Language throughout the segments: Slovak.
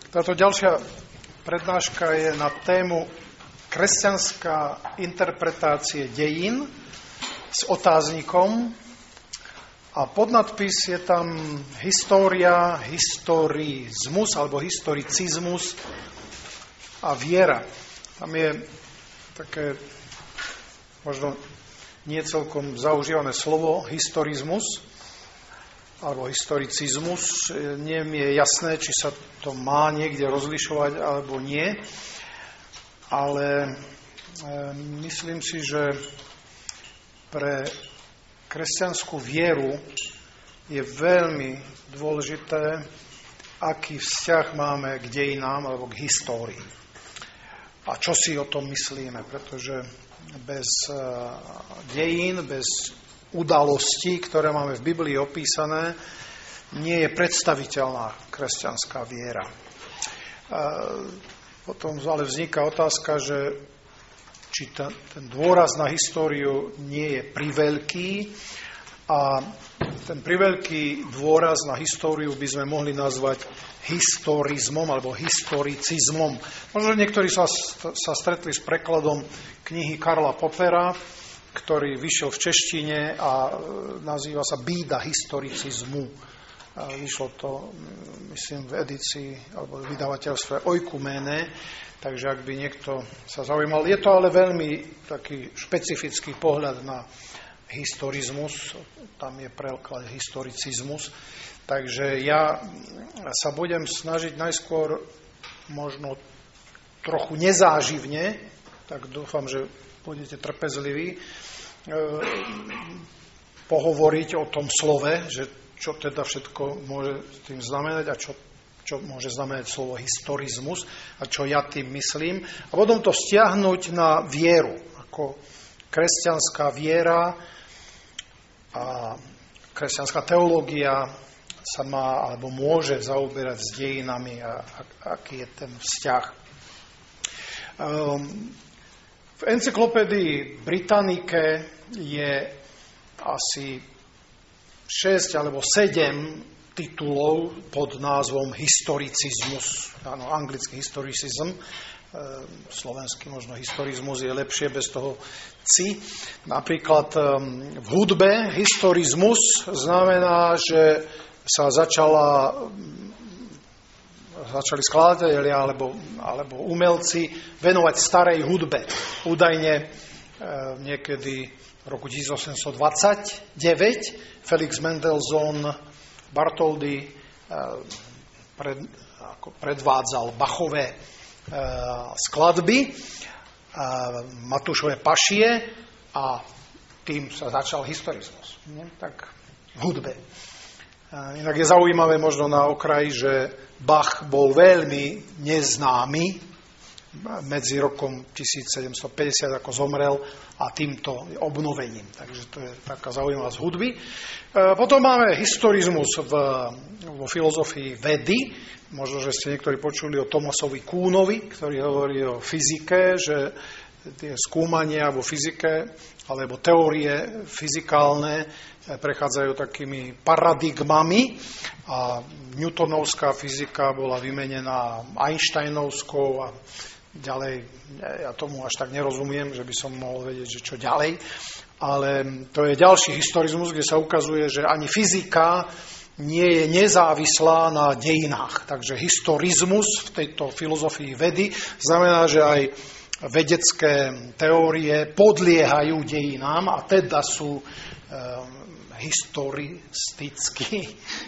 Táto ďalšia prednáška je na tému kresťanská interpretácie dejín s otáznikom a podnadpis je tam história, historizmus alebo historicizmus a viera. Tam je také možno nie celkom zaužívané slovo historizmus alebo historicizmus. Nie mi je jasné, či sa to má niekde rozlišovať alebo nie, ale myslím si, že pre kresťanskú vieru je veľmi dôležité, aký vzťah máme k dejinám alebo k histórii. A čo si o tom myslíme, pretože bez dejín, bez udalostí, ktoré máme v Biblii opísané, nie je predstaviteľná kresťanská viera. Potom ale vzniká otázka, že či ten dôraz na históriu nie je priveľký a ten priveľký dôraz na históriu by sme mohli nazvať historizmom alebo historicizmom. Možno niektorí sa stretli s prekladom knihy Karla Poppera, ktorý vyšiel v češtine a nazýva sa Bída historicizmu. Vyšlo to, myslím, v edícii alebo v vydavateľstve Oikoumene, takže ak by niekto sa zaujímal. Je to ale veľmi taký špecifický pohľad na historizmus, tam je preklad historicizmus, takže ja sa budem snažiť najskôr možno trochu nezáživne, tak dúfam, že budete trpezliví, pohovoriť o tom slove, že čo teda všetko môže tým znamenať a čo môže znamenať slovo historizmus a čo ja tým myslím. A potom to stiahnuť na vieru, ako kresťanská viera a kresťanská teológia sa má alebo môže zaoberať s dejinami a aký je ten vzťah. V encyklopédii Britannique je asi 6 alebo 7 titulov pod názvom historicizmus. Áno, anglický historicizm, slovenský možno historizmus je lepšie bez toho ci. Napríklad v hudbe historizmus znamená, že sa začali skladatelia alebo umelci venovať starej hudbe. Údajne niekedy v roku 1829 Felix Mendelssohn Bartholdy predvádzal Bachové skladby, Matúšové pašie a tým sa začal historizmus. Tak v hudbe. Inak je zaujímavé možno na okraji, že Bach bol veľmi neznámy medzi rokom 1750, ako zomrel, a týmto obnovením. Takže to je taká zaujímavá z hudby. Potom máme historizmus vo filozofii vedy. Možno, že ste niektorí počuli o Thomasovi Kuhnovi, ktorý hovorí o fyzike, že tie skúmania vo fyzike alebo teórie fyzikálne prechádzajú takými paradigmami a newtonovská fyzika bola vymenená Einsteinovskou a ďalej, ja tomu až tak nerozumiem, že by som mohol vedieť, že čo ďalej, ale to je ďalší historizmus, kde sa ukazuje, že ani fyzika nie je nezávislá na dejinách. Takže historizmus v tejto filozofii vedy znamená, že aj vedecké teórie podliehajú dejinám a teda sú historisticky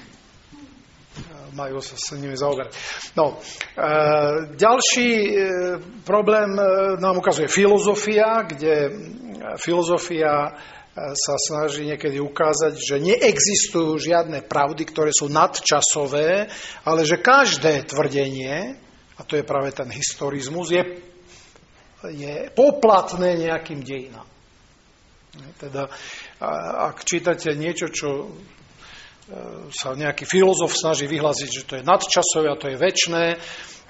majú sa s nimi zaoberať. No, ďalší problém nám ukazuje filozofia, kde filozofia sa snaží niekedy ukázať, že neexistujú žiadne pravdy, ktoré sú nadčasové, ale že každé tvrdenie, a to je práve ten historizmus, je poplatné nejakým dejinám. Teda, ak čítate niečo, čo sa nejaký filozof snaží vyhlásiť, že to je nadčasové a to je večné,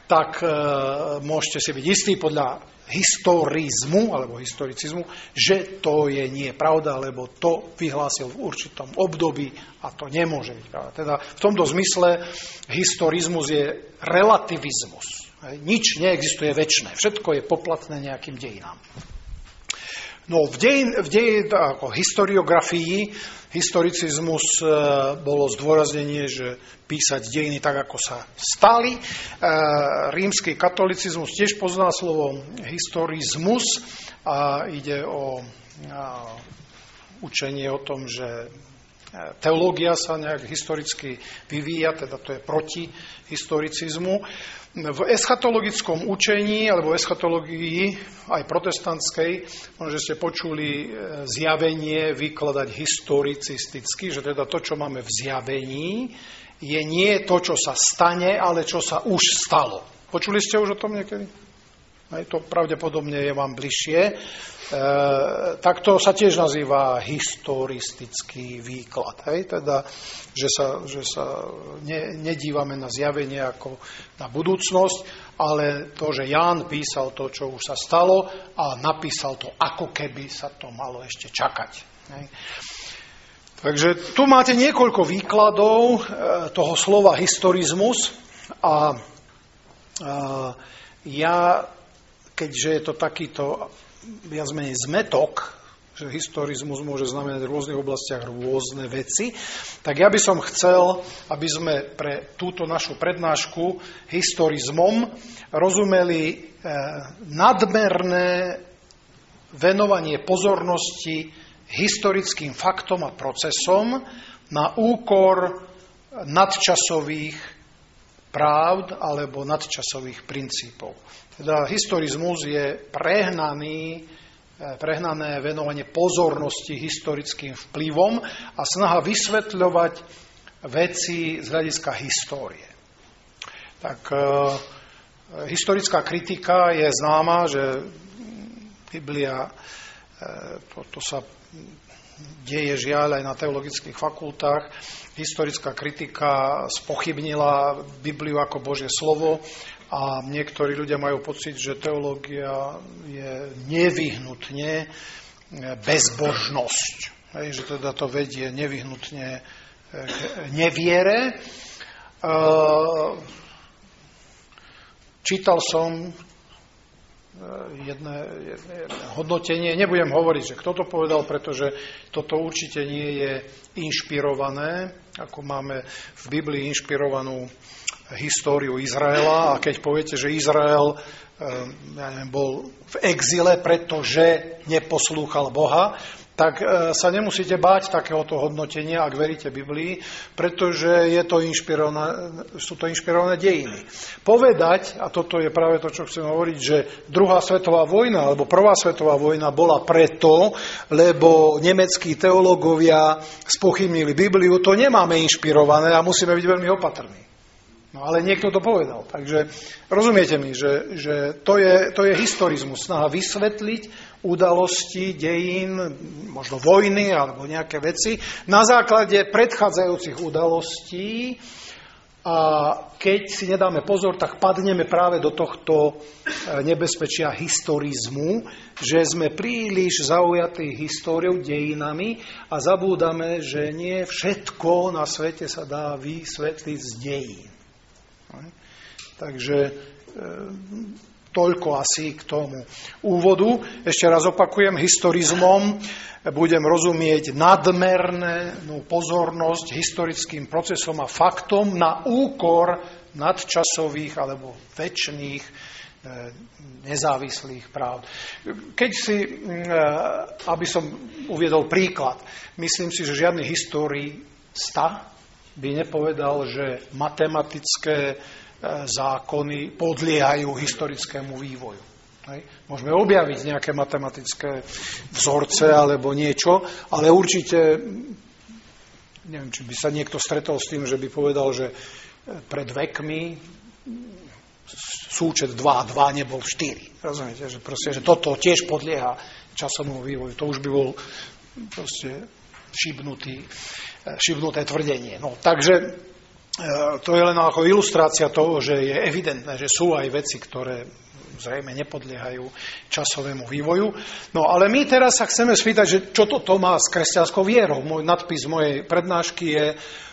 tak môžete si byť istí podľa historizmu alebo historicizmu, že to je nie pravda, lebo to vyhlásil v určitom období a to nemôže byť pravda. Teda v tomto zmysle historizmus je relativizmus. Nič neexistuje večné. Všetko je poplatné nejakým dejinám. No v ako historiografii historicizmus bolo zdôraznenie, že písať dejiny tak, ako sa stali. Rímsky katolicizmus tiež pozná slovo historizmus a ide o učenie o tom, že teológia sa nejak historicky vyvíja, teda to je proti historicizmu. V eschatologickom učení, alebo eschatológii aj protestantskej, možno, že ste počuli zjavenie vykladať historicisticky, že teda to, čo máme v zjavení, je nie to, čo sa stane, ale čo sa už stalo. Počuli ste už o tom niekedy? Aj to pravdepodobne je vám bližšie. Takto sa tiež nazýva historistický výklad. Hej? Teda, že sa nedívame na zjavenie ako na budúcnosť, ale to, že Ján písal to, čo už sa stalo a napísal to, ako keby sa to malo ešte čakať. Hej? Takže tu máte niekoľko výkladov toho slova historizmus a ja, keďže je to takýto viac menej zmetok, že historizmus môže znamenať v rôznych oblastiach rôzne veci, tak ja by som chcel, aby sme pre túto našu prednášku historizmom rozumeli nadmerné venovanie pozornosti historickým faktom a procesom na úkor nadčasových pravd alebo nadčasových princípov. Teda historizmus je prehnané venovanie pozornosti historickým vplyvom a snaha vysvetľovať veci z hľadiska histórie. Tak historická kritika je známa, že Biblia, to sa deje žiaľ aj na teologických fakultách, historická kritika spochybnila Bibliu ako Božie slovo a niektorí ľudia majú pocit, že teológia je nevyhnutne bezbožnosť. Hej, že teda to vedie nevyhnutne k neviere. Čítal som jedné hodnotenie, nebudem hovoriť, že kto to povedal, pretože toto určite nie je inšpirované, ako máme v Biblii inšpirovanú históriu Izraela, a keď poviete, že Izrael bol v exile, pretože neposlúchal Boha, tak sa nemusíte báť takéhoto hodnotenia, ak veríte Biblii, pretože sú to inšpirované dejiny. Povedať, a toto je práve to, čo chcem hovoriť, že druhá svetová vojna alebo prvá svetová vojna bola preto, lebo nemeckí teológovia spochybnili Bibliu, to nemáme inšpirované a musíme byť veľmi opatrní. No ale niekto to povedal. Takže rozumiete mi, že to je historizmus, snaha vysvetliť udalosti, dejín, možno vojny alebo nejaké veci na základe predchádzajúcich udalostí, a keď si nedáme pozor, tak padneme práve do tohto nebezpečia historizmu, že sme príliš zaujatí históriou, dejinami a zabúdame, že nie všetko na svete sa dá vysvetliť z dejín. Takže toľko asi k tomu úvodu. Ešte raz opakujem, historizmom budem rozumieť nadmernú pozornosť historickým procesom a faktom na úkor nadčasových alebo večných nezávislých práv. Keď si, aby som uviedol príklad, myslím si, že žiadny historista by nepovedal, že matematické zákony podliehajú historickému vývoju. Hej. Môžeme objaviť nejaké matematické vzorce alebo niečo, ale určite, neviem, či by sa niekto stretol s tým, že by povedal, že pred vekmi súčet 2 a 2 nebol 4. Rozumiete? Že proste, že toto tiež podlieha časovému vývoju. To už by bol proste šibnuté tvrdenie. No, takže to je len ako ilustrácia toho, že je evidentné, že sú aj veci, ktoré zrejme nepodliehajú časovému vývoju. No ale my teraz sa chceme spýtať, že čo to má s kresťanskou vierou. Môj nadpis mojej prednášky je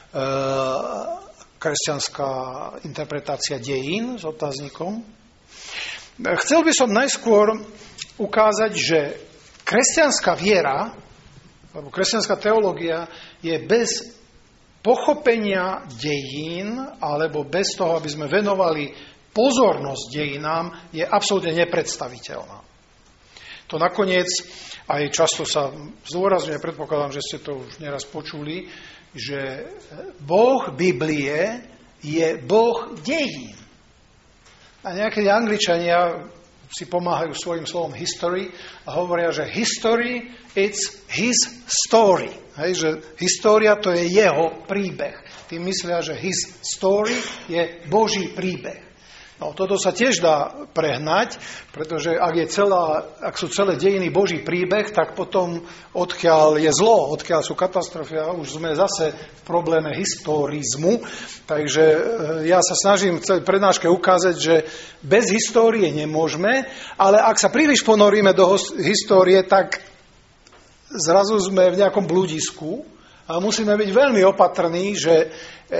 kresťanská interpretácia dejín s otáznikom. Chcel by som najskôr ukázať, že kresťanská viera, alebo kresťanská teológia je bez pochopenia dejín, alebo bez toho, aby sme venovali pozornosť dejinám, je absolútne nepredstaviteľná. To nakoniec aj často sa zdôrazňuje, predpokladám, že ste to už neraz počuli, že Boh Biblie je Boh dejín. A niekedy Angličania si pomáhajú svojim slovom history a hovoria, že history, it's his story. Hej, že história to je jeho príbeh. Tým myslia, že his story je Boží príbeh. No, toto sa tiež dá prehnať, pretože ak sú celé dejiny Boží príbeh, tak potom odkiaľ je zlo, odkiaľ sú katastrofy, a už sme zase v probléme historizmu. Takže ja sa snažím v celej prednáške ukázať, že bez histórie nemôžeme, ale ak sa príliš ponoríme do histórie, tak zrazu sme v nejakom bludisku a musíme byť veľmi opatrní, že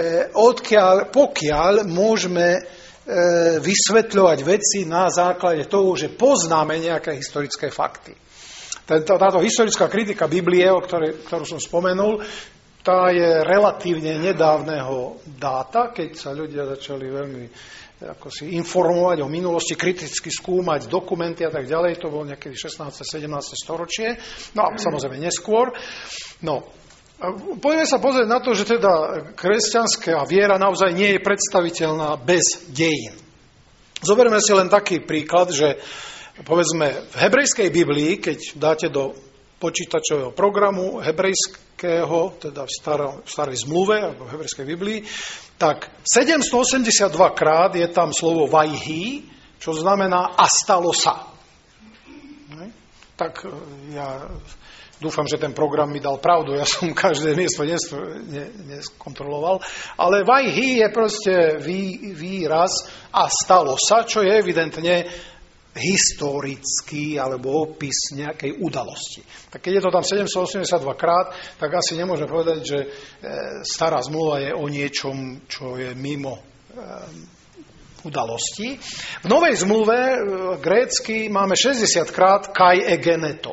pokiaľ môžeme vysvetľovať veci na základe toho, že poznáme nejaké historické fakty. Táto historická kritika Biblie, ktorú som spomenul, tá je relatívne nedávneho dáta, keď sa ľudia začali veľmi si informovať o minulosti, kriticky skúmať dokumenty a tak ďalej. To bolo niekedy 16. 17. storočie. No a samozrejme neskôr. No, poďme sa pozrieť na to, že teda kresťanská viera naozaj nie je predstaviteľná bez dejín. Zoberme si len taký príklad, že povedzme v hebrejskej Biblii, keď dáte do počítačového programu hebrejského, teda v starej zmluve, alebo v hebrejskej Biblii, tak 782 krát je tam slovo vajhi, čo znamená a stalo sa. Tak ja dúfam, že ten program mi dal pravdu, ja som každé miesto neskontroloval, ale vajhi je proste výraz a stalo sa, čo je evidentne historický alebo opis nejakej udalosti. Tak keď je to tam 782 krát, tak asi nemôžeme povedať, že stará zmluva je o niečom, čo je mimo udalosti. V novej zmluve grécky máme 60 krát kai egeneto.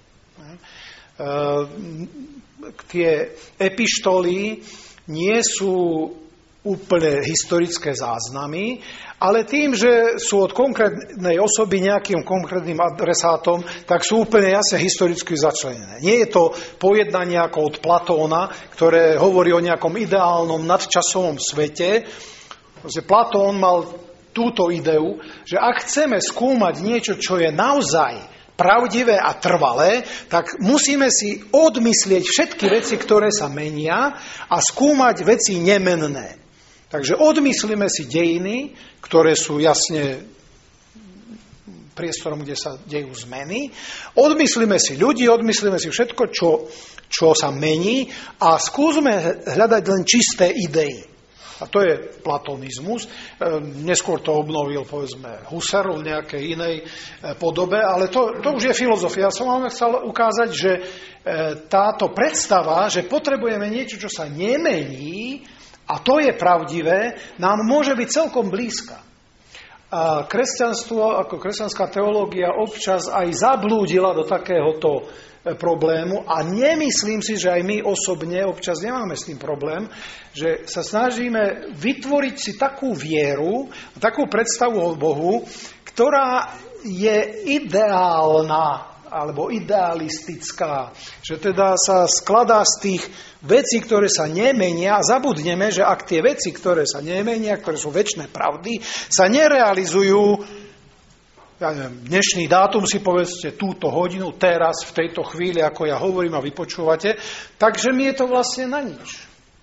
Tie epištoly nie sú úplne historické záznamy, ale tým, že sú od konkrétnej osoby nejakým konkrétnym adresátom, tak sú úplne jasne historicky začlenené. Nie je to pojednanie ako od Platóna, ktoré hovorí o nejakom ideálnom nadčasovom svete. Platón mal túto ideu, že ak chceme skúmať niečo, čo je naozaj pravdivé a trvalé, tak musíme si odmyslieť všetky veci, ktoré sa menia a skúmať veci nemenné. Takže odmyslíme si dejiny, ktoré sú jasne priestorom, kde sa dejú zmeny. Odmyslíme si ľudí, odmyslíme si všetko, čo sa mení a skúsme hľadať len čisté idei. A to je platonizmus. Neskôr to obnovil, povedzme, Husserl v nejakej inej podobe, ale to už je filozofia. Ja som vám chcel ukázať, že táto predstava, že potrebujeme niečo, čo sa nemení, a to je pravdivé, nám môže byť celkom blízka. A kresťanstvo, ako kresťanská teológia, občas aj zablúdila do takéhoto problému a nemyslím si, že aj my osobne občas nemáme s tým problém, že sa snažíme vytvoriť si takú vieru, takú predstavu o Bohu, ktorá je ideálna alebo idealistická, že teda sa skladá z tých vecí, ktoré sa nemenia a zabudneme, že ak tie veci, ktoré sa nemenia, ktoré sú večné pravdy, sa nerealizujú, ja neviem, dnešný dátum si povedzte túto hodinu, teraz, v tejto chvíli, ako ja hovorím a vypočúvate, takže mi je to vlastne na nič.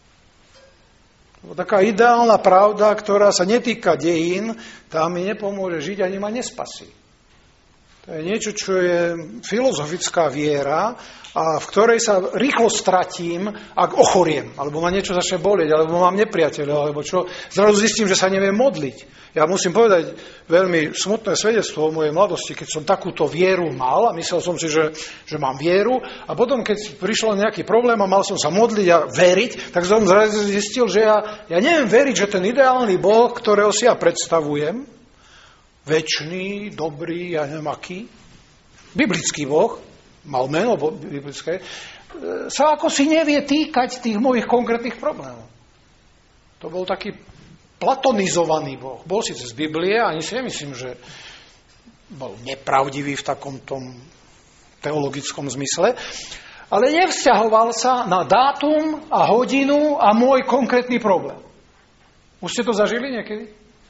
Taká ideálna pravda, ktorá sa netýka dejín, tá mi nepomôže žiť ani ma nespasí. To je niečo, čo je filozofická viera, a v ktorej sa rýchlo stratím, ak ochoriem, alebo ma niečo začne bolieť, alebo mám nepriateľov, alebo čo. Zrazu zistím, že sa neviem modliť. Ja musím povedať veľmi smutné svedectvo o mojej mladosti, keď som takúto vieru mal a myslel som si, že mám vieru, a potom, keď prišlo nejaký problém a mal som sa modliť a veriť, tak som zrazu zistil, že ja neviem veriť, že ten ideálny Boh, ktorého si ja predstavujem, večný, dobrý, ja neviem aký, biblický Boh, mal meno biblické, sa ako si nevie týkať tých mojich konkrétnych problémov. To bol taký platonizovaný Boh. Bol síce z Biblie, ani si nemyslím, že bol nepravdivý v takom tom teologickom zmysle, ale nevzťahoval sa na dátum a hodinu a môj konkrétny problém. Už ste to zažili niekedy?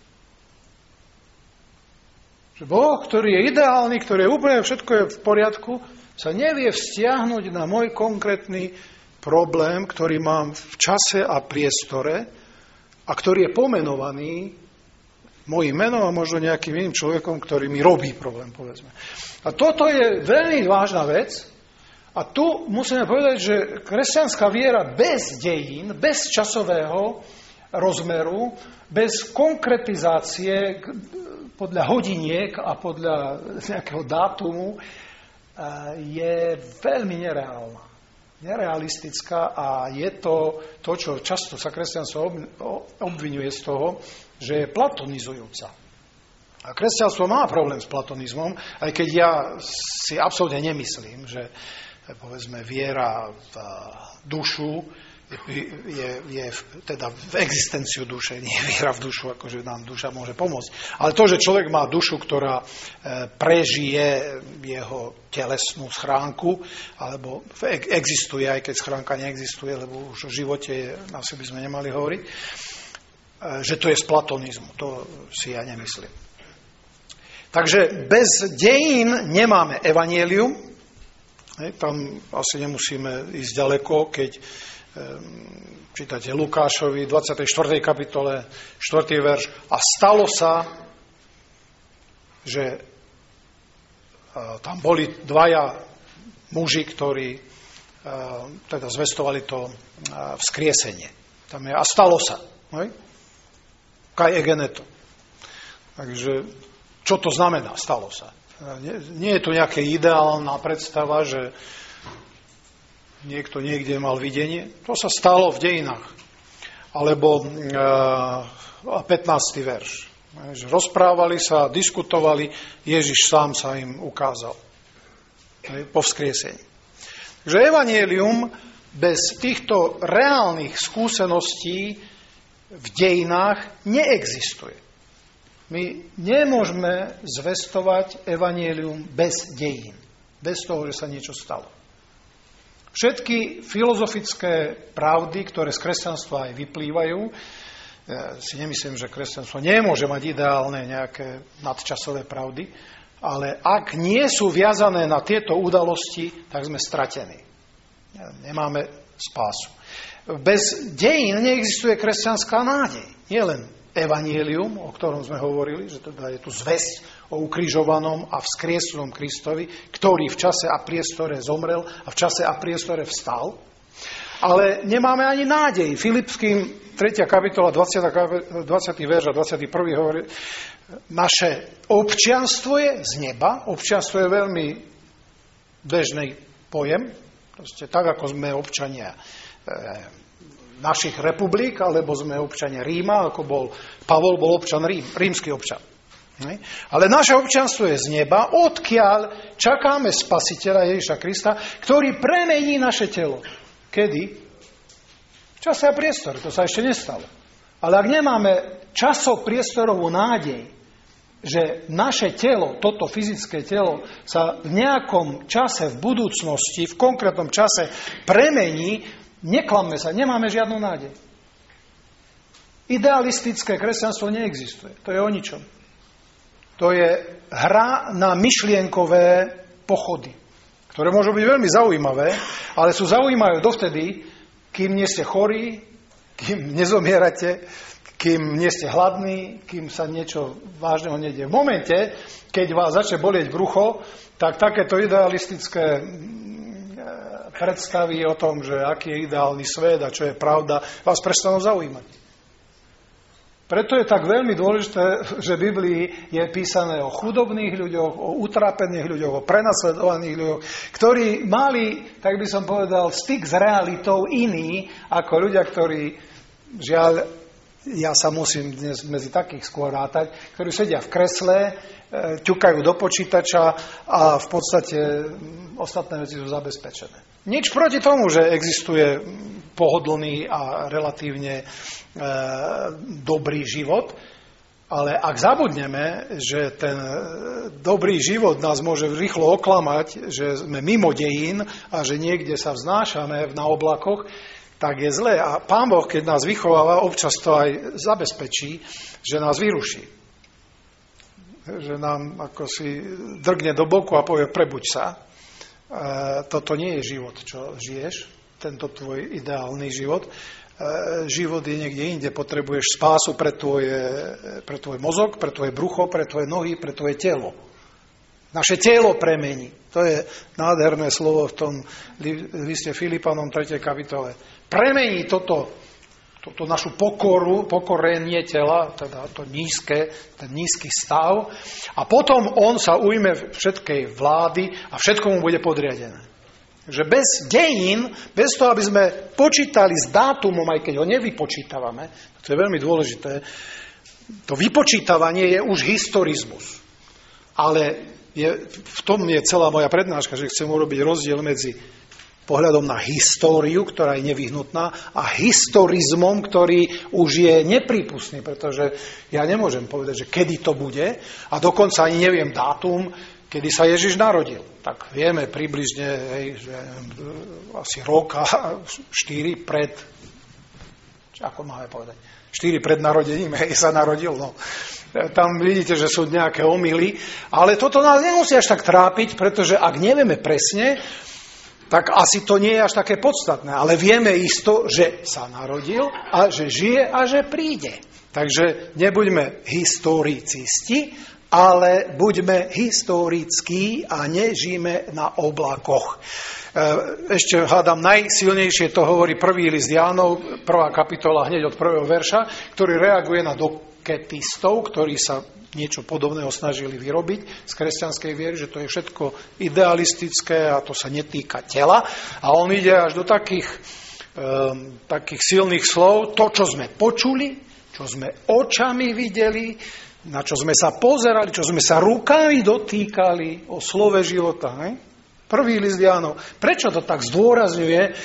Že Boh, ktorý je ideálny, ktorý je úplne všetko je v poriadku, sa nevie vzťahnuť na môj konkrétny problém, ktorý mám v čase a priestore a ktorý je pomenovaný mojím menom a možno nejakým iným človekom, ktorý mi robí problém, povedzme. A toto je veľmi vážna vec a tu musíme povedať, že kresťanská viera bez dejín, bez časového rozmeru, bez konkretizácie podľa hodiniek a podľa nejakého dátumu je veľmi nereálna. Nerealistická a je to, čo často sa kresťanstvo obviňuje z toho, že je platonizujúca. A kresťanstvo má problém s platonizmom, aj keď ja si absolútne nemyslím, že povedzme viera v dušu je teda v existenciu duše, nie viera v dušu, akože nám duša môže pomôcť. Ale to, že človek má dušu, ktorá prežije jeho telesnú schránku, alebo existuje, aj keď schránka neexistuje, lebo už o živote asi by sme nemali hovoriť, že to je z platonizmu. To si ja nemyslím. Takže bez dejín nemáme evanjelium. Tam asi nemusíme ísť ďaleko, keď čítate Lukášovi 24. kapitole 4. verš. A stalo sa, že tam boli dvaja muži, ktorí teda zvestovali to vzkriesenie. Tam je a stalo sa. Kaj egeneto. Takže čo to znamená? Stalo sa. Nie je to nejaká ideálna predstava, že niekto niekde mal videnie. To sa stalo v dejinách. Alebo 15. verš. Že rozprávali sa, diskutovali, Ježiš sám sa im ukázal. Po vzkriesení. Takže evanjelium bez týchto reálnych skúseností v dejinách neexistuje. My nemôžeme zvestovať evanjelium bez dejín. Bez toho, že sa niečo stalo. Všetky filozofické pravdy, ktoré z kresťanstva aj vyplývajú, si nemyslím, že kresťanstvo nemôže mať ideálne nejaké nadčasové pravdy, ale ak nie sú viazané na tieto udalosti, tak sme stratení. Nemáme spásu. Bez dejín neexistuje kresťanská nádej. Nie len evanjelium, o ktorom sme hovorili, že teda je tu zvesť o ukrižovanom a vzkriesenom Kristovi, ktorý v čase a priestore zomrel a v čase a priestore vstal. Ale nemáme ani nádej. Filipským 3. kapitola, 20. verš a 21. hovorí, naše občianstvo je z neba. Občianstvo je veľmi bežný pojem. Proste tak, ako sme občania našich republik, alebo sme občania Ríma, ako Pavol bol občan rímsky občan. Ale naše občianstvo je z neba, odkiaľ čakáme Spasiteľa Ježiša Krista, ktorý premení naše telo. Kedy? V čase a priestore. To sa ešte nestalo. Ale ak nemáme časopriestorovú nádej, že naše telo, toto fyzické telo, sa v nejakom čase v budúcnosti, v konkrétnom čase premení, neklamme sa, nemáme žiadnu nádej. Idealistické kresťanstvo neexistuje. To je o ničom. To je hra na myšlienkové pochody, ktoré môžu byť veľmi zaujímavé, ale sú zaujímavé dovtedy, kým nie ste chorí, kým nezomierate, kým nie ste hladní, kým sa niečo vážneho nedie. V momente, keď vás začne bolieť brucho, tak takéto idealistické predstavy o tom, že aký je ideálny svet a čo je pravda, vás prestanú zaujímať. Preto je tak veľmi dôležité, že v Biblii je písané o chudobných ľuďoch, o utrápených ľuďoch, o prenasledovaných ľuďoch, ktorí mali, tak by som povedal, styk s realitou iný ako ľudia, ktorí, žiaľ, ja sa musím dnes medzi takých skôr rátať, ktorí sedia v kresle, ťukajú do počítača a v podstate ostatné veci sú zabezpečené. Nič proti tomu, že existuje pohodlný a relatívne dobrý život, ale ak zabudneme, že ten dobrý život nás môže rýchlo oklamať, že sme mimo dejín a že niekde sa vznášame na oblakoch, tak je zlé. A Pán Boh, keď nás vychováva, občas to aj zabezpečí, že nás vyruší. Že nám ako si drgne do boku a povie, prebuď sa. Toto nie je život, čo žiješ, tento tvoj ideálny život. Život je niekde inde, potrebuješ spásu pre tvoj mozog, pre tvoje brucho, pre tvoje nohy, pre tvoje telo. Naše telo premení. To je nádherné slovo v tom liste Filipanom 3. kapitole. Premení toto našu pokorenie tela, teda to ten nízky stav. A potom on sa ujme všetkej vlády a všetko mu bude podriadené. Že bez dejín, bez toho, aby sme počítali s dátumom, aj keď ho nevypočítavame, to je veľmi dôležité, to vypočítavanie je už historizmus. Ale v tom je celá moja prednáška, že chcem urobiť rozdiel medzi pohľadom na históriu, ktorá je nevyhnutná, a historizmom, ktorý už je neprípustný, pretože ja nemôžem povedať, že kedy to bude, a dokonca ani neviem dátum, kedy sa Ježiš narodil. Tak vieme približne, že asi rok a 4 pred, ako máme povedať, 4 pred narodením, sa narodil, no. Tam vidíte, že sú nejaké omyly, ale toto nás nemusí až tak trápiť, pretože ak nevieme presne, tak asi to nie je až také podstatné. Ale vieme isto, že sa narodil a že žije a že príde. Takže nebuďme historicisti, ale buďme historickí a nežijme na oblakoch. Ešte hádam, najsilnejšie to hovorí prvý list Jánov, 1. kapitola hneď od 1. verša, ktorý reaguje na doketistov, ktorí sa niečo podobného snažili vyrobiť z kresťanskej viery, že to je všetko idealistické a to sa netýka tela. A on ide až do takých silných slov, to, čo sme počuli, čo sme očami videli, na čo sme sa pozerali, čo sme sa rukami dotýkali o slove života. Ne? Prvý list Jánov. Prečo to tak zdôrazňuje,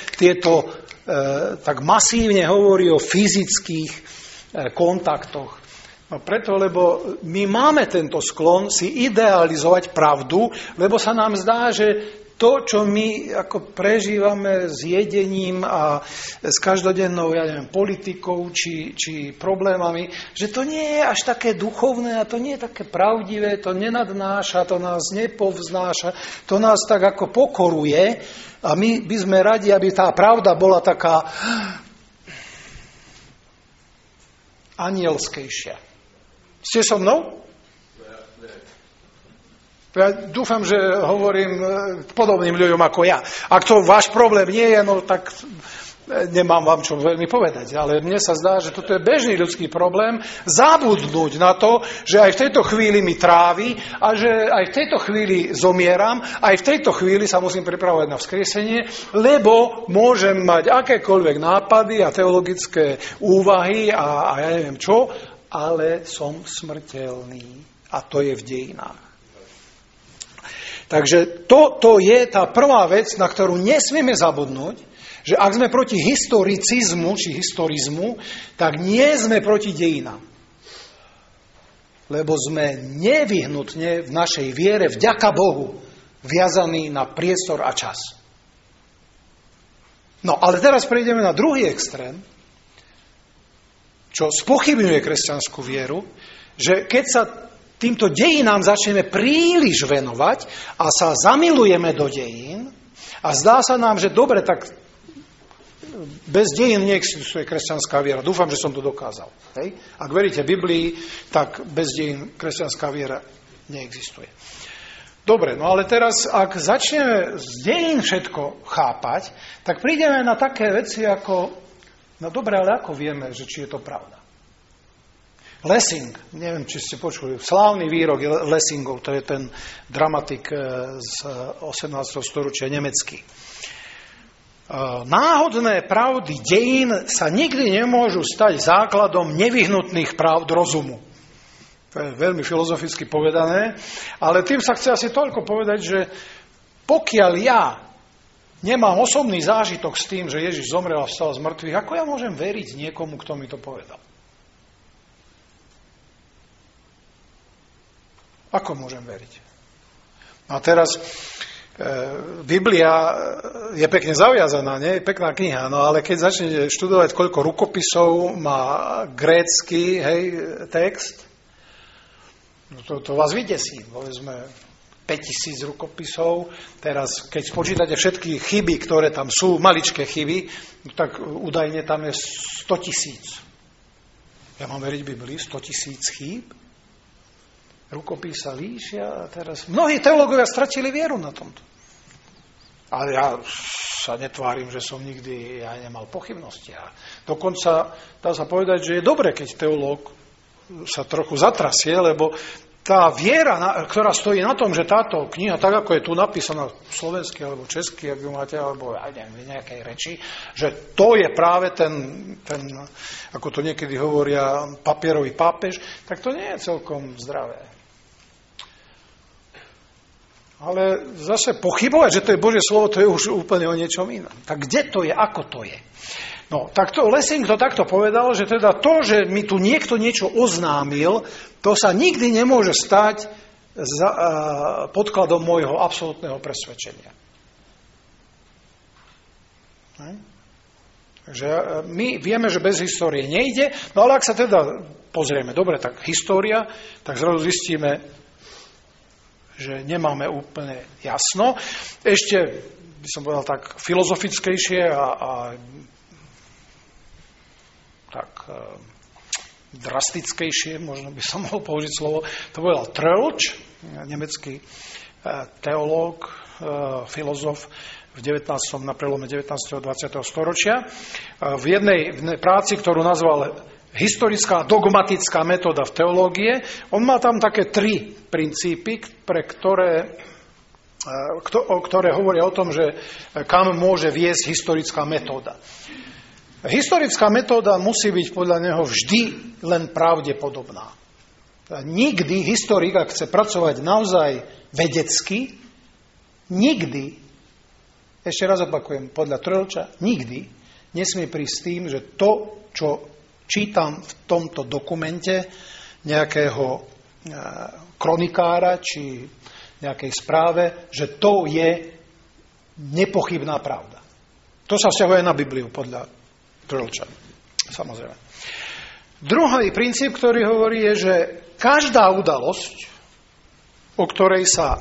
tak masívne hovorí o fyzických kontaktoch? No preto, lebo my máme tento sklon si idealizovať pravdu, lebo sa nám zdá, že to, čo my ako prežívame s jedením a s každodennou, politikou či problémami, že to nie je až také duchovné a to nie je také pravdivé, to nenadnáša, to nás nepovznáša, to nás tak ako pokoruje a my by sme radi, aby tá pravda bola taká anielskejšia. Ste so mnou? Ja dúfam, že hovorím podobným ľuďom ako ja. Ak to váš problém nie je, no tak nemám vám čo veľmi povedať. Ale mne sa zdá, že toto je bežný ľudský problém, zabudnúť na to, že aj v tejto chvíli mi trávi a že aj v tejto chvíli zomieram, aj v tejto chvíli sa musím pripravovať na vzkriesenie, lebo môžem mať akékoľvek nápady a teologické úvahy a ja neviem čo, ale som smrteľný. A to je v dejinách. Takže to je tá prvá vec, na ktorú nesmieme zabudnúť, že ak sme proti historicizmu či historizmu, tak nie sme proti dejinám. Lebo sme nevyhnutne v našej viere, vďaka Bohu, viazaní na priestor a čas. No, ale teraz prejdeme na druhý extrém, čo spochybňuje kresťanskú vieru, že keď sa týmto dejinám začneme príliš venovať a sa zamilujeme do dejín a zdá sa nám, že dobre, tak bez dejín neexistuje kresťanská viera. Dúfam, že som to dokázal. Hej? Ak veríte Biblii, tak bez dejín kresťanská viera neexistuje. Dobre, no ale teraz, ak začneme z dejín všetko chápať, tak prídeme na také veci ako, no dobre, ale ako vieme, že či je to pravda? Lessing, neviem, či ste počuli, slávny výrok Lessingov, to je ten dramatik z 18. storočia nemecký. Náhodné pravdy dejín sa nikdy nemôžu stať základom nevyhnutných pravd rozumu. To je veľmi filozoficky povedané, ale tým sa chce asi toľko povedať, že pokiaľ ja nemám osobný zážitok s tým, že Ježiš zomrel a vstal z mŕtvych, ako ja môžem veriť niekomu, kto mi to povedal? Ako môžem veriť? A teraz Biblia je pekne zaviazaná, nie? Je pekná kniha, no ale keď začnete študovať, koľko rukopisov má grécky, text, no to vás vydesí. Povedzme 5000 rukopisov. Teraz, keď spočítate všetky chyby, ktoré tam sú, maličké chyby, tak údajne tam je 100 000. Ja mám veriť Biblii? 100 000 chýb? Rukopis sa líšia a teraz... Mnohí teológovia stratili vieru na tomto. Ale ja sa netvárim, že som nikdy nemal pochybnosti. A dokonca dá sa povedať, že je dobre, keď teológ sa trochu zatrasie, lebo tá viera, ktorá stojí na tom, že táto kniha, tak ako je tu napísaná slovensky alebo česky, ak ju máte, alebo v nejakej reči, že to je práve ten, ako to niekedy hovoria, papierový pápež, tak to nie je celkom zdravé. Ale zase pochybovať, že to je Božie slovo, to je už úplne o niečom inom. Tak kde to je, ako to je? No, tak to Lessing to takto povedal, že teda to, že mi tu niekto niečo oznámil, to sa nikdy nemôže stať podkladom môjho absolútneho presvedčenia. Takže my vieme, že bez histórie nejde, no ale ak sa teda pozrieme, dobre, tak história, tak zrazu zistíme, že nemáme úplne jasno. Ešte by som povedal tak filozofickejšie a tak drastickejšie, možno by som mohol použiť slovo, to povedal Troeltsch, nemecký teológ, filozof na prelome 19. a 20. storočia. V jednej práci, ktorú nazval Historická dogmatická metóda v teológie, on má tam také 3 princípy, ktoré hovoria o tom, že kam môže viesť historická metóda. Historická metóda musí byť podľa neho vždy len pravdepodobná. Nikdy historik, ak chce pracovať naozaj vedecky, nikdy, ešte raz opakujem, podľa Troeltcha, nikdy nesmie prísť s tým, že to, čo čítam v tomto dokumente nejakého kronikára či nejakej správe, že to je nepochybná pravda. To sa vzťahuje na Bibliu podľa Troeltcha. Samozrejme. Druhý princíp, ktorý hovorí, je, že každá udalosť, o ktorej sa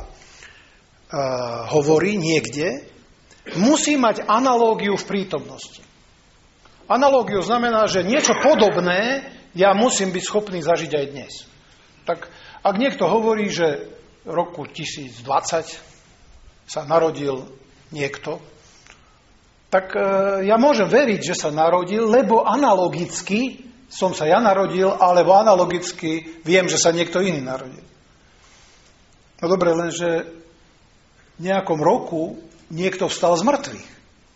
hovorí niekde, musí mať analógiu v prítomnosti. Analógiu znamená, že niečo podobné ja musím byť schopný zažiť aj dnes. Tak ak niekto hovorí, že v roku 1020 sa narodil niekto, tak ja môžem veriť, že sa narodil, lebo analogicky som sa ja narodil, alebo analogicky viem, že sa niekto iný narodil. No dobre, lenže v nejakom roku niekto vstal z mŕtvych.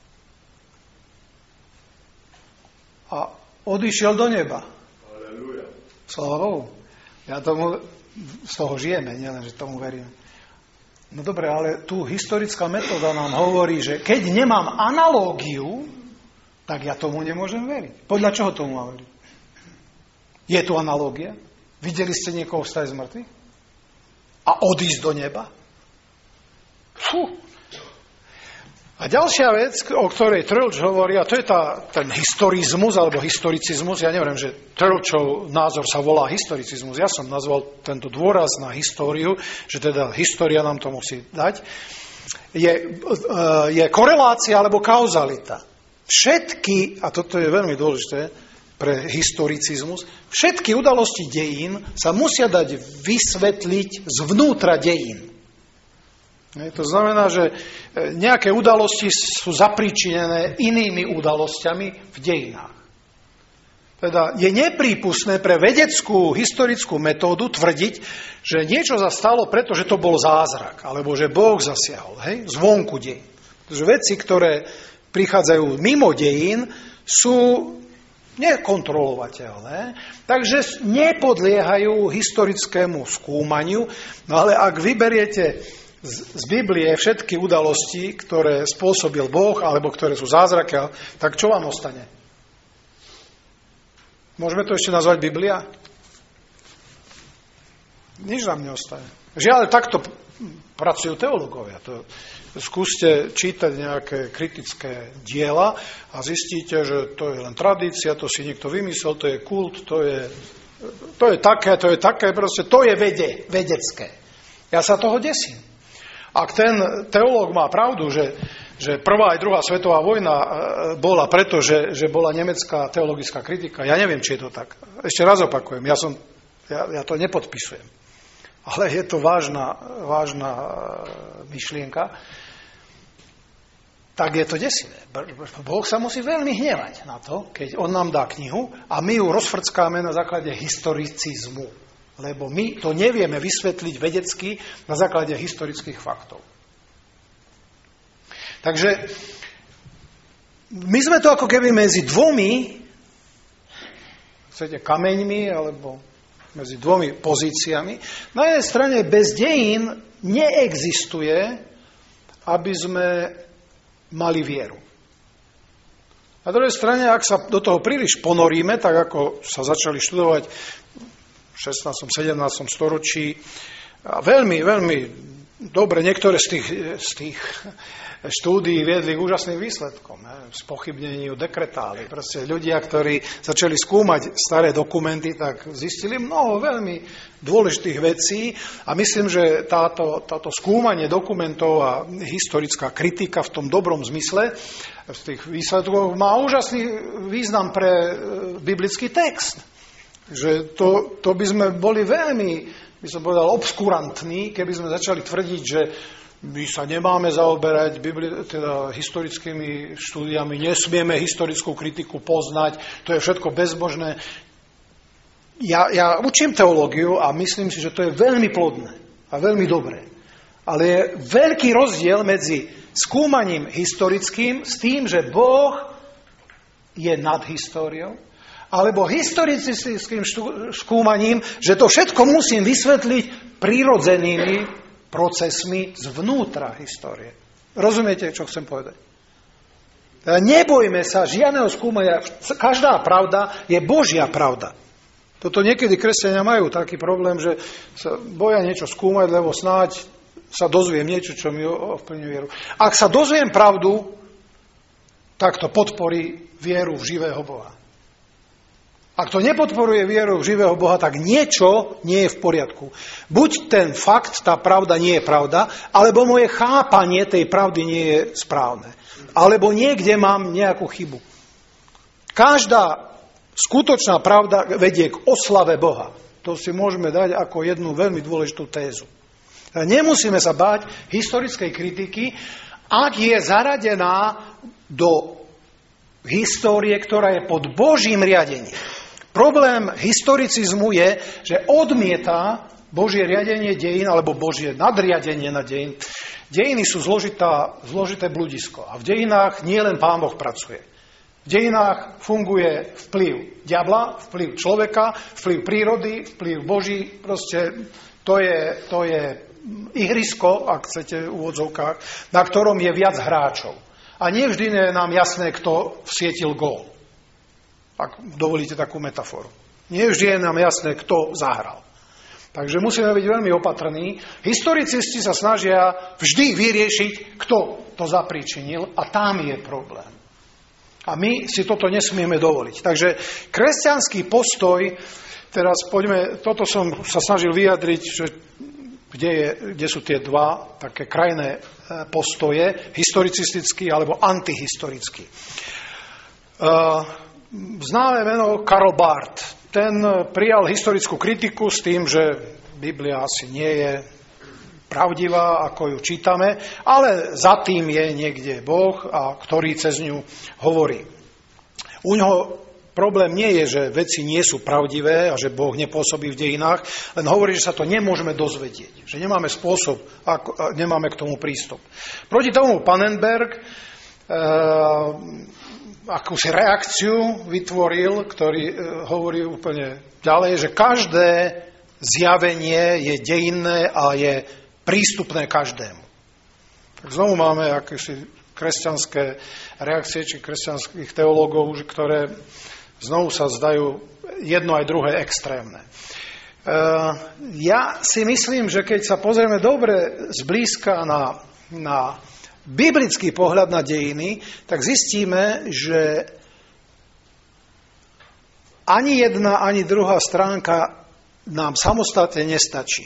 A odišiel do neba. Aleluja. Sláva Bohu. Ja z toho žijeme, nielen, že tomu verím. No dobre, ale tu historická metóda nám hovorí, že keď nemám analógiu, tak ja tomu nemôžem veriť. Podľa čoho tomu mám veriť? Je tu analógia? Videli ste niekoho vstať z mŕtvych? A odísť do neba? Fú. A ďalšia vec, o ktorej Troeltsch hovorí, a to je ten historizmus alebo historicizmus, ja neviem, že Troeltschov názor sa volá historicizmus, ja som nazval tento dôraz na históriu, že teda história nám to musí dať, je korelácia alebo kauzalita. všetky, a toto je veľmi dôležité pre historicizmus, všetky udalosti dejín sa musia dať vysvetliť zvnútra dejín. To znamená, že nejaké udalosti sú zapríčinené inými udalosťami v dejinách. Teda je neprípustné pre vedeckú historickú metódu tvrdiť, že niečo sa stalo, pretože to bol zázrak, alebo že Boh zasiahol, zvonku dejín. Pretože veci, ktoré prichádzajú mimo dejín, sú nekontrolovateľné, takže nepodliehajú historickému skúmaniu, no ale ak vyberiete z Biblie všetky udalosti, ktoré spôsobil Boh, alebo ktoré sú zázraky, tak čo vám ostane? Môžeme to ešte nazvať Biblia? Nič nám neostane. Žiaľ, takto pracujú teológovia. Skúste čítať nejaké kritické diela a zistíte, že to je len tradícia, to si niekto vymyslel, to je kult, to je také, proste to je vedecké. Ja sa toho desím. Ak ten teológ má pravdu, že prvá aj druhá svetová vojna bola preto, že bola nemecká teologická kritika, ja neviem, či je to tak. Ešte raz opakujem, ja to nepodpisujem. Ale je to vážna myšlienka. Tak je to desivé. Boh sa musí veľmi hnevať na to, keď on nám dá knihu a my ju rozfrckáme na základe historicizmu. Lebo my to nevieme vysvetliť vedecky na základe historických faktov. Takže my sme to ako keby medzi dvomi, kameňmi, alebo medzi dvomi pozíciami. Na jednej strane bez dejín neexistuje, aby sme mali vieru. Na druhej strane, ak sa do toho príliš ponoríme, tak ako sa začali študovať v 16. 17. storočí, a veľmi, veľmi dobre, niektoré z tých štúdií viedli k úžasným výsledkom, spochybneniu dekretály. Proste ľudia, ktorí začali skúmať staré dokumenty, tak zistili mnoho veľmi dôležitých vecí a myslím, že táto skúmanie dokumentov a historická kritika v tom dobrom zmysle z tých výsledkov má úžasný význam pre biblický text. Že to by sme boli veľmi, by som povedal, obskurantní, keby sme začali tvrdiť, že my sa nemáme zaoberať historickými štúdiami, nesmieme historickú kritiku poznať, to je všetko bezbožné. Ja učím teológiu a myslím si, že to je veľmi plodné a veľmi dobré. Ale je veľký rozdiel medzi skúmaním historickým s tým, že Boh je nad históriou, alebo historickým skúmaním, že to všetko musím vysvetliť prirodzenými procesmi zvnútra histórie. Rozumiete, čo chcem povedať? Nebojme sa žiadneho skúmania. Každá pravda je Božia pravda. Toto niekedy kresťania majú taký problém, že sa boja niečo skúmať, lebo snáď sa dozviem niečo, čo mi ovplyvní vieru. Ak sa dozviem pravdu, tak to podporí vieru v živého Boha. Ak to nepodporuje vieru v živého Boha, tak niečo nie je v poriadku. Buď ten fakt, tá pravda nie je pravda, alebo moje chápanie tej pravdy nie je správne. Alebo niekde mám nejakú chybu. Každá skutočná pravda vedie k oslave Boha. To si môžeme dať ako jednu veľmi dôležitú tézu. Nemusíme sa báť historickej kritiky, ak je zaradená do histórie, ktorá je pod Božím riadením. Problém historicizmu je, že odmieta Božie riadenie dejín alebo Božie nadriadenie na dejín. Dejiny sú zložité bludisko a v dejinách nie len Pán Boh pracuje. V dejinách funguje vplyv diabla, vplyv človeka, vplyv prírody, vplyv Boží. Proste to je ihrisko, ak chcete v úvodzovkách, na ktorom je viac hráčov. A nie vždy je nám jasné, kto vsietil gól. Ak dovolíte takú metaforu. Nie vždy je nám jasné, kto zahral. Takže musíme byť veľmi opatrní. Historicisti sa snažia vždy vyriešiť, kto to zapríčinil a tam je problém. A my si toto nesmieme dovoliť. Takže kresťanský postoj, teraz poďme, toto som sa snažil vyjadriť, že kde sú tie dva také krajné postoje, historicistický alebo antihistorický. Známe meno Karl Barth. Ten prijal historickú kritiku s tým, že Biblia asi nie je pravdivá, ako ju čítame, ale za tým je niekde Boh, a ktorý cez ňu hovorí. U ňoho problém nie je, že veci nie sú pravdivé a že Boh nepôsobí v dejinách, len hovorí, že sa to nemôžeme dozvedieť, že nemáme spôsob, nemáme k tomu prístup. Proti tomu Pannenberg akúsi reakciu vytvoril, ktorý hovorí úplne ďalej, že každé zjavenie je dejinné a je prístupné každému. Tak znovu máme akési kresťanské reakcie, či kresťanských teológov, ktoré znovu sa zdajú jedno aj druhé extrémne. Ja si myslím, že keď sa pozrieme dobre zblízka na biblický pohľad na dejiny, tak zistíme, že ani jedna, ani druhá stránka nám samostatne nestačí.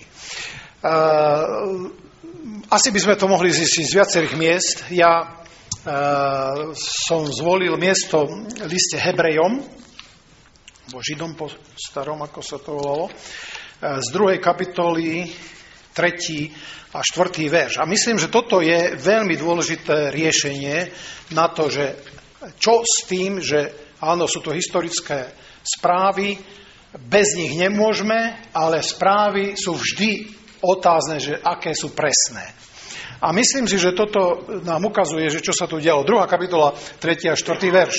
Asi by sme to mohli zistiť z viacerých miest. Ja som zvolil miesto v liste Hebrejom, alebo Židom po starom, ako sa to volalo, z 2. kapitoly 3. a 4. verš. A myslím, že toto je veľmi dôležité riešenie na to, že čo s tým, že áno, sú to historické správy, bez nich nemôžeme, ale správy sú vždy otázne, že aké sú presné. A myslím si, že toto nám ukazuje, že čo sa tu dialo. 2. kapitola, 3. a 4. verš.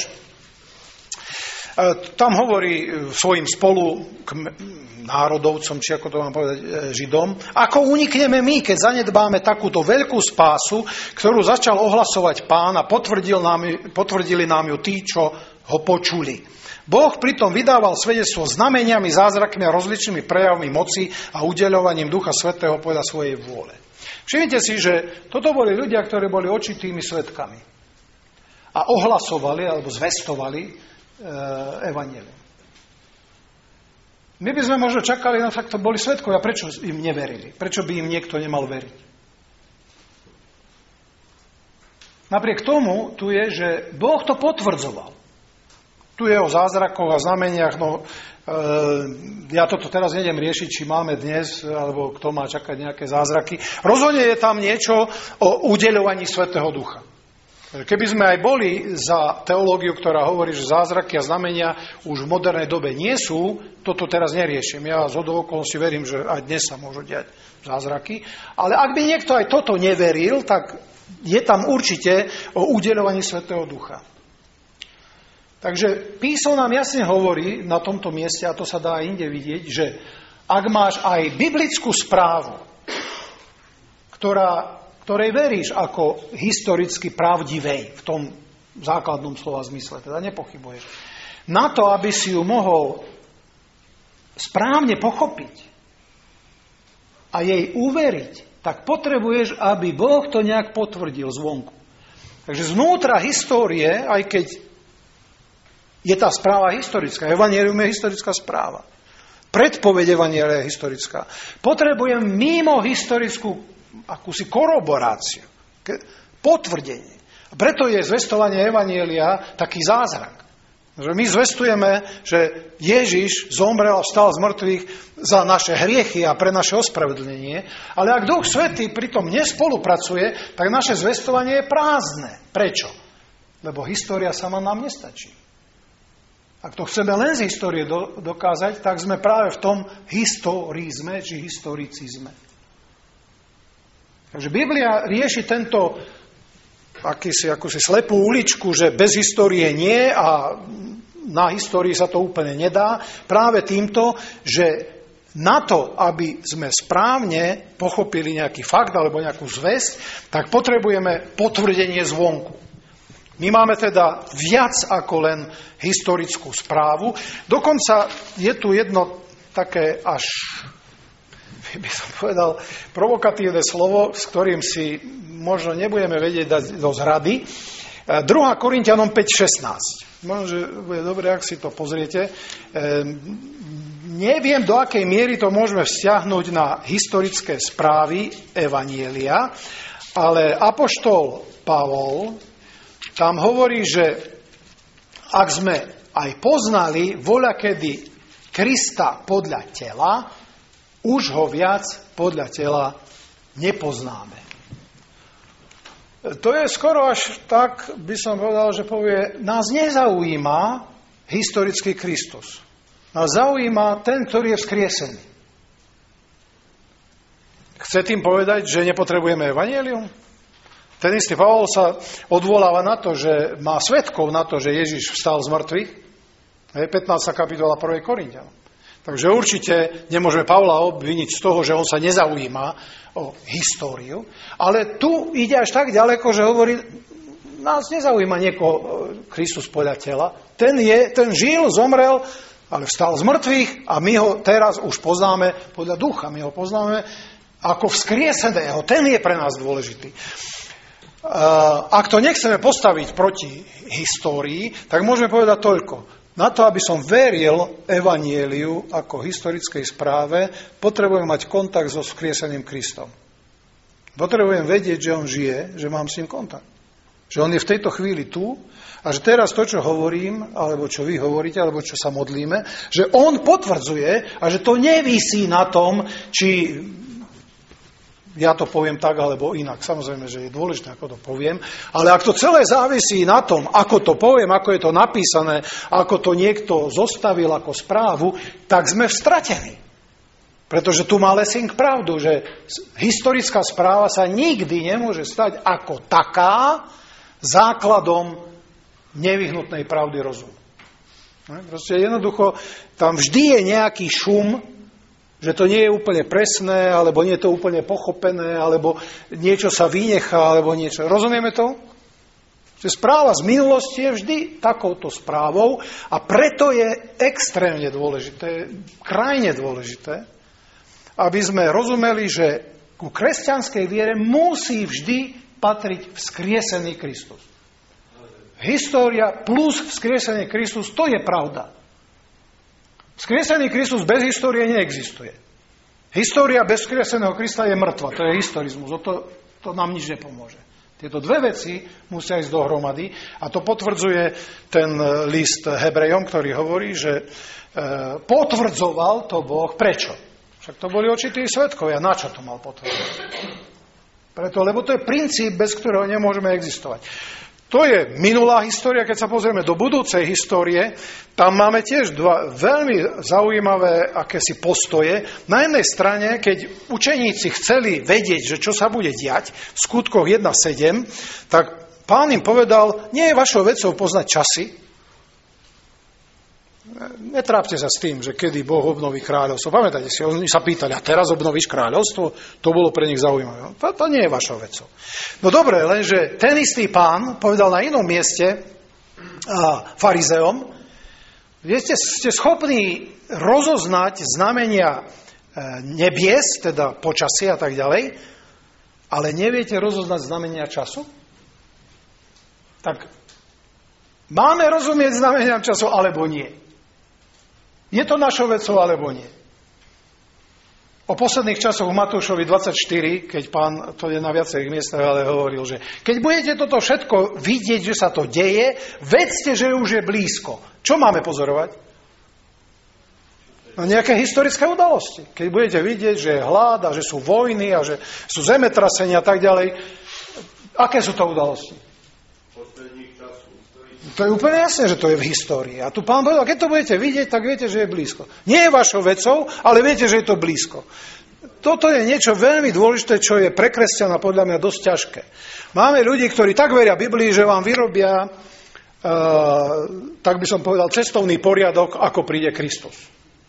Tam hovorí svojim národovcom, či ako to mám povedať, Židom, ako unikneme my, keď zanedbáme takúto veľkú spásu, ktorú začal ohlasovať Pán a potvrdili nám ju tí, čo ho počuli. Boh pritom vydával svedectvo znameniami, zázrakmi a rozličnými prejavmi moci a udeľovaním Ducha Svätého podľa svojej vôle. Všimnite si, že toto boli ľudia, ktorí boli očitými svedkami a ohlasovali alebo zvestovali evanjelium. My by sme možno čakali, no tak to boli svedkovia, prečo im neverili? Prečo by im niekto nemal veriť? Napriek tomu tu je, že Boh to potvrdzoval. Tu je o zázrakoch a znameniach, ja toto teraz nejdem riešiť, či máme dnes, alebo kto má čakať nejaké zázraky. Rozhodne je tam niečo o udeľovaní Svätého Ducha. Keby sme aj boli za teológiu, ktorá hovorí, že zázraky a znamenia už v modernej dobe nie sú, toto teraz neriešim. Ja zhodou okolností verím, že aj dnes sa môžu diať zázraky. Ale ak by niekto aj toto neveril, tak je tam určite o udeľovaní Svätého Ducha. Takže písmo nám jasne hovorí na tomto mieste, a to sa dá aj inde vidieť, že ak máš aj biblickú správu, ktorej veríš ako historicky pravdivej v tom základnom slova zmysle, teda nepochybuješ, na to, aby si ju mohol správne pochopiť a jej uveriť, tak potrebuješ, aby Boh to nejak potvrdil zvonku. Takže zvnútra histórie, aj keď je tá správa historická. Evanjelium je historická správa. Predpoveď evanjelia je historická. Potrebujem mimo historickú akúsi koroboráciu. Potvrdenie. A preto je zvestovanie evanjelia taký zázrak. Že my zvestujeme, že Ježiš zomrel a vstal z mŕtvych za naše hriechy a pre naše ospravedlnenie. Ale ak Duch Svätý pritom nespolupracuje, tak naše zvestovanie je prázdne. Prečo? Lebo história sama nám nestačí. Ak to chceme len z histórie dokázať, tak sme práve v tom historizme, či historicizme. Takže Biblia rieši tento akúsi slepú uličku, že bez histórie nie a na histórii sa to úplne nedá. Práve týmto, že na to, aby sme správne pochopili nejaký fakt alebo nejakú zvesť, tak potrebujeme potvrdenie zvonku. My máme teda viac ako len historickú správu. Dokonca je tu jedno také až, by som povedal, provokatívne slovo, s ktorým si možno nebudeme vedieť dať do zrady. 2. Korinťanom 5.16. Možno, že bude dobre, ak si to pozriete. Neviem, do akej miery to môžeme vzťahnuť na historické správy evanjelia, ale apoštol Pavol tam hovorí, že ak sme aj poznali voľakedy Krista podľa tela, už ho viac podľa tela nepoznáme. To je skoro až tak, by som povedal, že povie, nás nezaujíma historický Kristus. Nás zaujíma ten, ktorý je vzkriesený. Chce tým povedať, že nepotrebujeme evanjelium? Ten istý Pavol sa odvoláva na to, že má svedkov na to, že Ježiš vstal z mŕtvych. 15. kapitola 1. Korinťanom. Takže určite nemôžeme Pavla obviniť z toho, že on sa nezaujíma o históriu. Ale tu ide až tak ďaleko, že hovorí, nás nezaujíma niekoho Kristus podľa tela. Ten žil, zomrel, ale vstal z mŕtvych a my ho teraz už poznáme podľa ducha. My ho poznáme ako vzkrieseného. Ten je pre nás dôležitý. Ak to nechceme postaviť proti histórii, tak môžeme povedať toľko. Na to, aby som veril evanjeliu ako historickej správe, potrebujem mať kontakt so vzkrieseným Kristom. Potrebujem vedieť, že on žije, že mám s ním kontakt. Že on je v tejto chvíli tu a že teraz to, čo hovorím, alebo čo vy hovoríte, alebo čo sa modlíme, že on potvrdzuje a že to nevisí na tom, či ja to poviem tak, alebo inak. Samozrejme, že je dôležité, ako to poviem. Ale ak to celé závisí na tom, ako to poviem, ako je to napísané, ako to niekto zostavil ako správu, tak sme vstratení. Pretože tu má Lessing pravdu, že historická správa sa nikdy nemôže stať ako taká základom nevyhnutnej pravdy rozumu. Proste jednoducho, tam vždy je nejaký šum, že to nie je úplne presné, alebo nie je to úplne pochopené, alebo niečo sa vynechá, alebo niečo. Rozumieme to? Že správa z minulosti je vždy takouto správou a preto je extrémne dôležité, krajne dôležité, aby sme rozumeli, že ku kresťanskej viere musí vždy patriť vzkriesený Kristus. História plus vzkriesený Kristus, to je pravda. Vzkriesený Kristus bez histórie neexistuje. História bez vzkrieseného Krista je mŕtva. To je historizmus. To nám nič nepomôže. Tieto dve veci musia ísť dohromady a to potvrdzuje ten list Hebrejom, ktorý hovorí, že potvrdzoval to Boh. Prečo? Však to boli očití svedkovia. Na čo to mal potvrdzovať? Preto, lebo to je princíp, bez ktorého nemôžeme existovať. To je minulá história, keď sa pozrieme do budúcej histórie, tam máme tiež dva veľmi zaujímavé akési postoje. Na jednej strane, keď učeníci chceli vedieť, že čo sa bude diať v skutkoch 1.7, tak Pán im povedal, nie je vašou vecou poznať časy. Netrápte sa s tým, že kedy Boh obnoví kráľovstvo. Pamätajte si, oni sa pýtali, a teraz obnovíš kráľovstvo? To bolo pre nich zaujímavé. To nie je vašou vecou. No dobre, lenže ten istý Pán povedal na inom mieste farizeom, ste schopní rozoznať znamenia nebies, teda počasia a tak ďalej, ale neviete rozoznať znamenia času? Tak máme rozumieť znamenia času, alebo nie? Je to našou vecou, alebo nie? O posledných časoch v Matúšovi 24, keď Pán, to je na viacerých miestach, ale hovoril, že keď budete toto všetko vidieť, že sa to deje, vedzte, že už je blízko. Čo máme pozorovať? No nejaké historické udalosti. Keď budete vidieť, že je hlad a že sú vojny a že sú zemetrasenia a tak ďalej, aké sú to udalosti? To je úplne jasné, že to je v histórii. A tu Pán povedal, keď to budete vidieť, tak viete, že je blízko. Nie je vašou vecou, ale viete, že je to blízko. Toto je niečo veľmi dôležité, čo je pre kresťana podľa mňa dosť ťažké. Máme ľudí, ktorí tak veria Biblii, že vám vyrobia, tak by som povedal, cestovný poriadok, ako príde Kristus.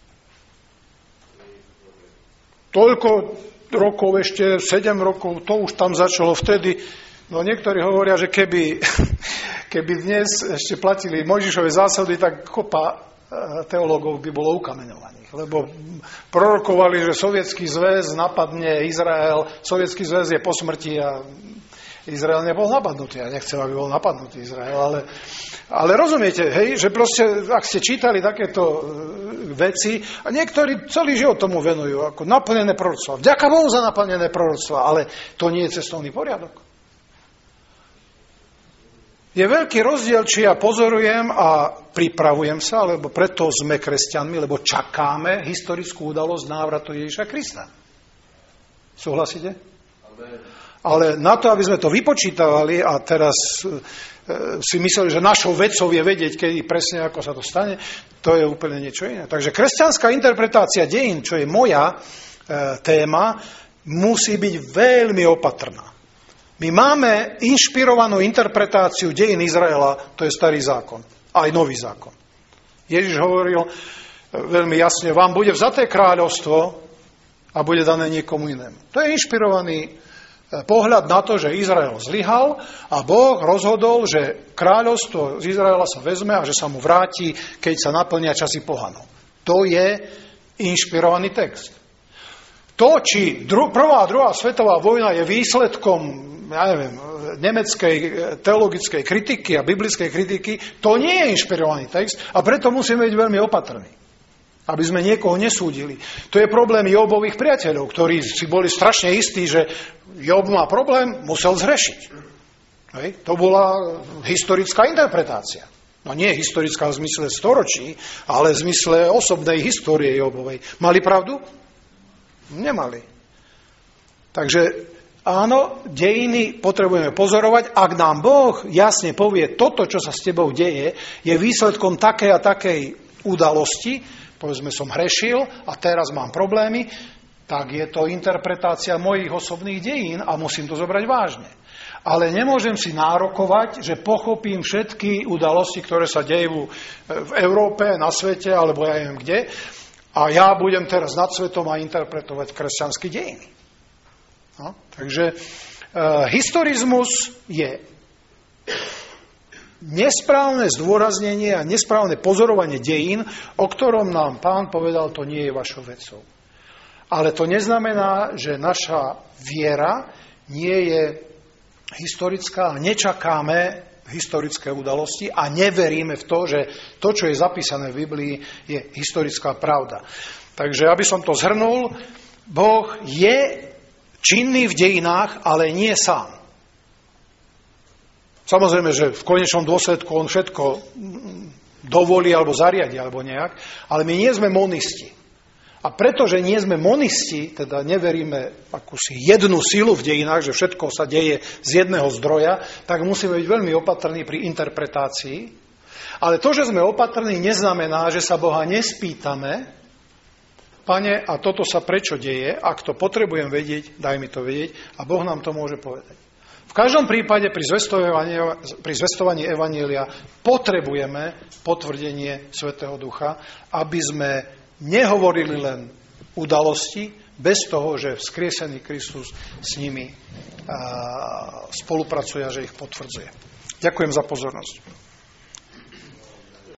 Toľko rokov ešte, 7 rokov, to už tam začalo vtedy. No niektorí hovoria, že keby dnes ešte platili Mojžišove zásady, tak kopa teológov by bolo ukameňovaných. Lebo prorokovali, že Sovietský zväz napadne Izrael, Sovietský zväz je po smrti a Izrael nebol napadnutý. Ja nechcem, aby bol napadnutý Izrael, ale rozumiete, hej, že proste, ak ste čítali takéto veci, a niektorí celý život tomu venujú, ako naplnené proroctva. Vďaka Bohu za naplnené proroctva, ale to nie je cestovný poriadok. Je veľký rozdiel, či ja pozorujem a pripravujem sa, lebo preto sme kresťanmi, lebo čakáme historickú udalosť návratu Ježiša Krista. Súhlasíte? Ale na to, aby sme to vypočítavali a teraz si mysleli, že našou vecou je vedieť, kedy presne ako sa to stane, to je úplne niečo iné. Takže kresťanská interpretácia dejín, čo je moja téma, musí byť veľmi opatrná. My máme inšpirovanú interpretáciu dejín Izraela, to je Starý zákon, aj Nový zákon. Ježiš hovoril veľmi jasne, vám bude vzaté kráľovstvo a bude dané niekomu inému. To je inšpirovaný pohľad na to, že Izrael zlyhal a Boh rozhodol, že kráľovstvo z Izraela sa vezme a že sa mu vráti, keď sa naplnia časy pohanov. To je inšpirovaný text. To, či prvá a druhá svetová vojna je výsledkom, nemeckej teologickej kritiky a biblickej kritiky, to nie je inšpirovaný text a preto musíme byť veľmi opatrní, aby sme niekoho nesúdili. To je problém Jobových priateľov, ktorí si boli strašne istí, že Job má problém, musel zhrešiť. Hej? To bola historická interpretácia. No nie historická v zmysle storočí, ale v zmysle osobnej histórie Jobovej. Mali pravdu? Nemali. Takže áno, dejiny potrebujeme pozorovať. Ak nám Boh jasne povie, toto, čo sa s tebou deje, je výsledkom takej a takej udalosti, povedzme, som hrešil a teraz mám problémy, tak je to interpretácia mojich osobných dejín a musím to zobrať vážne. Ale nemôžem si nárokovať, že pochopím všetky udalosti, ktoré sa dejú v Európe, na svete, alebo ja neviem kde, a ja budem teraz nad svetom a interpretovať kresťanské dejiny. No, takže historizmus je nesprávne zdôraznenie a nesprávne pozorovanie dejín, o ktorom nám Pán povedal, to nie je vašou vecou. Ale to neznamená, že naša viera nie je historická a nečakáme historické udalosti a neveríme v to, že to, čo je zapísané v Biblii, je historická pravda. Takže, aby som to zhrnul, Boh je činný v dejinách, ale nie sám. Samozrejme, že v konečnom dôsledku on všetko dovolí alebo zariadi, alebo nejak, ale my nie sme monisti. A pretože nie sme monisti, teda neveríme akúsi jednu silu v dejinách, že všetko sa deje z jedného zdroja, tak musíme byť veľmi opatrní pri interpretácii. Ale to, že sme opatrní, neznamená, že sa Boha nespýtame, Pane, a toto sa prečo deje, ak to potrebujem vedieť, daj mi to vedieť, a Boh nám to môže povedať. V každom prípade pri zvestovaní evanjelia potrebujeme potvrdenie Svätého Ducha, aby sme nehovorili len udalosti, bez toho, že vzkriesený Kristus s nimi spolupracuje a že ich potvrdzuje. Ďakujem za pozornosť.